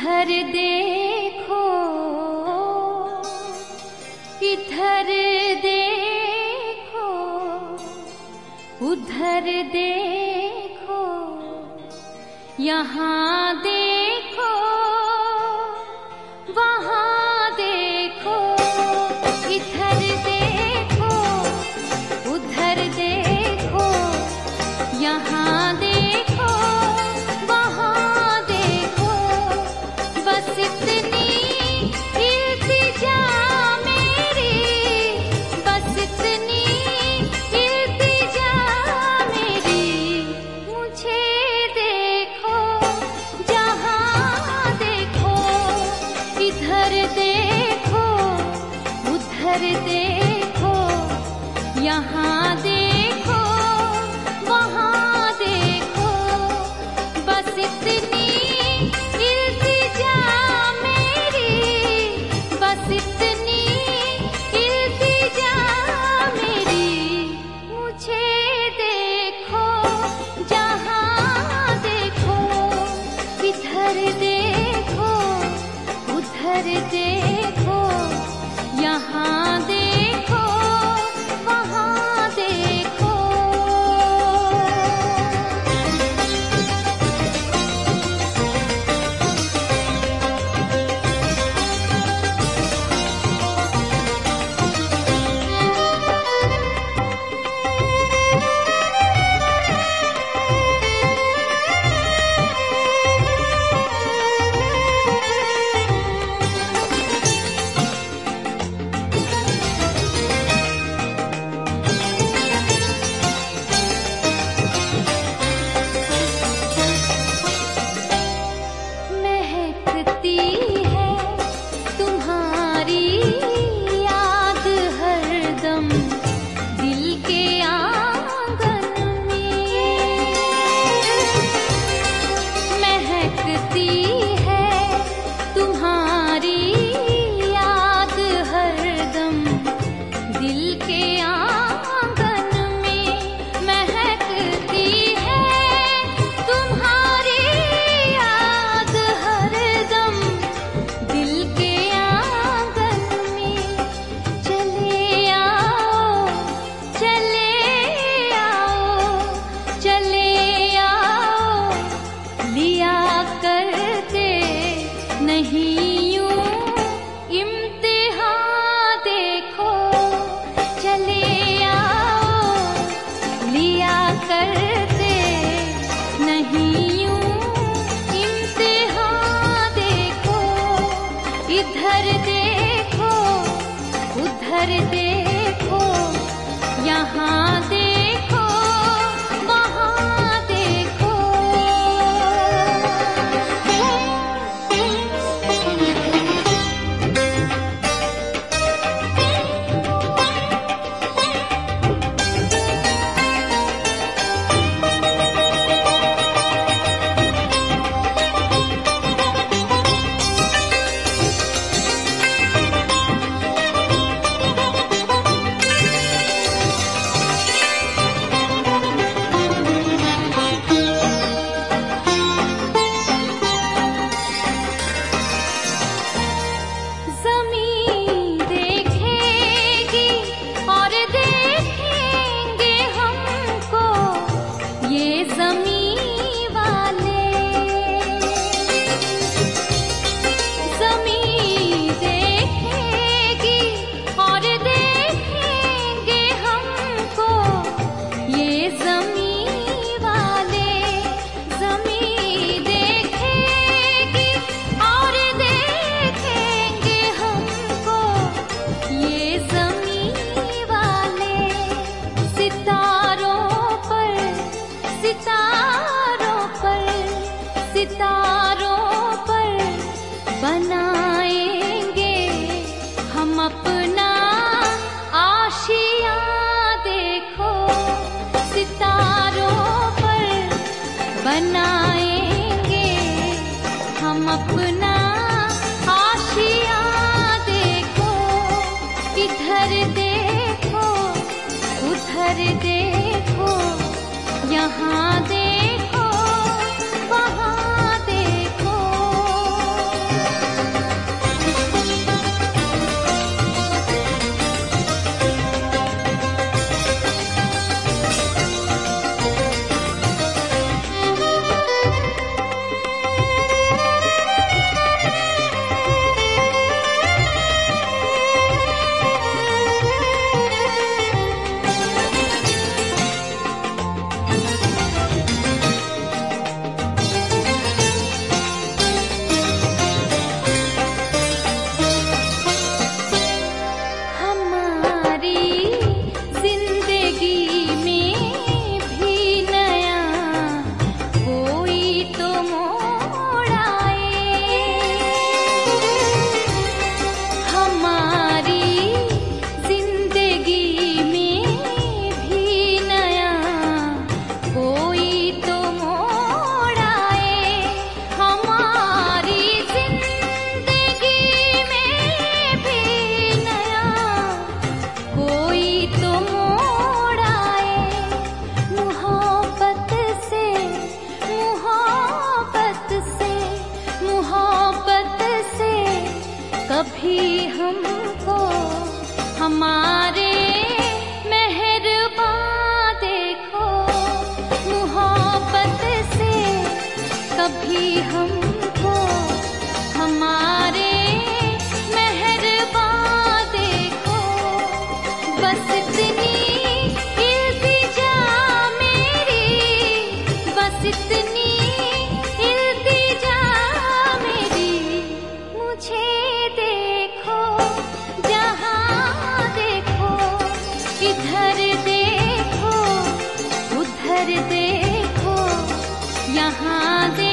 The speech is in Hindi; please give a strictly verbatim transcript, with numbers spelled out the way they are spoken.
उधर देखो, इधर देखो, उधर देखो, यहाँ देखो, वहाँ देखो, इधर देखो, उधर देखो, यहाँ देखो, वहाँ देखो, बस इतनी इल्तिजा मेरी, बस इतनी इल्तिजा मेरी, मुझे देखो, जहाँ देखो, इधर देखो, उधर देखो, यहाँ देखो, वहाँ देखो, बस इतनी इल्तिजा मेरी, बस इतनी इल्तिजा मेरी, मुझे देखो, जहाँ देखो, इधर देखो, उधर देखो, यहाँ देखो, वहाँ देखो। महकती है तुम्हारी याद हरदम दिल के आंगन में, महकती है तुम्हारी याद हरदम दिल के आंगन में, महकती है तुम्हारी याद हरदम दिल के आंगन में, चले आओ, चले आओ, चले आओ, लिया करते नहीं यूं इम्तिहान देखो, चले आओ, लिया करते नहीं यूं इम्तिहान देखो, इधर देखो, उधर देखो, यहाँ देखो, वहाँ देखो। ज़मीं देखेगी और देखेंगे हमको ये ज़मीं वाले, ज़मीं देखेगी और देखेंगे हमको ये ज़मीं वाले, ज़मीं देखेगी और देखेंगे हमको ये ज़मीं वाले, सितारों पर, सितारों पर, सितारों पर बनाएंगे हम अपना आशियाँ देखो, सितारों पर बनाएंगे हम अपना आशियाँ देखो, इधर देखो, उधर देखो, यहाँ देखो, वहाँ देखो। दे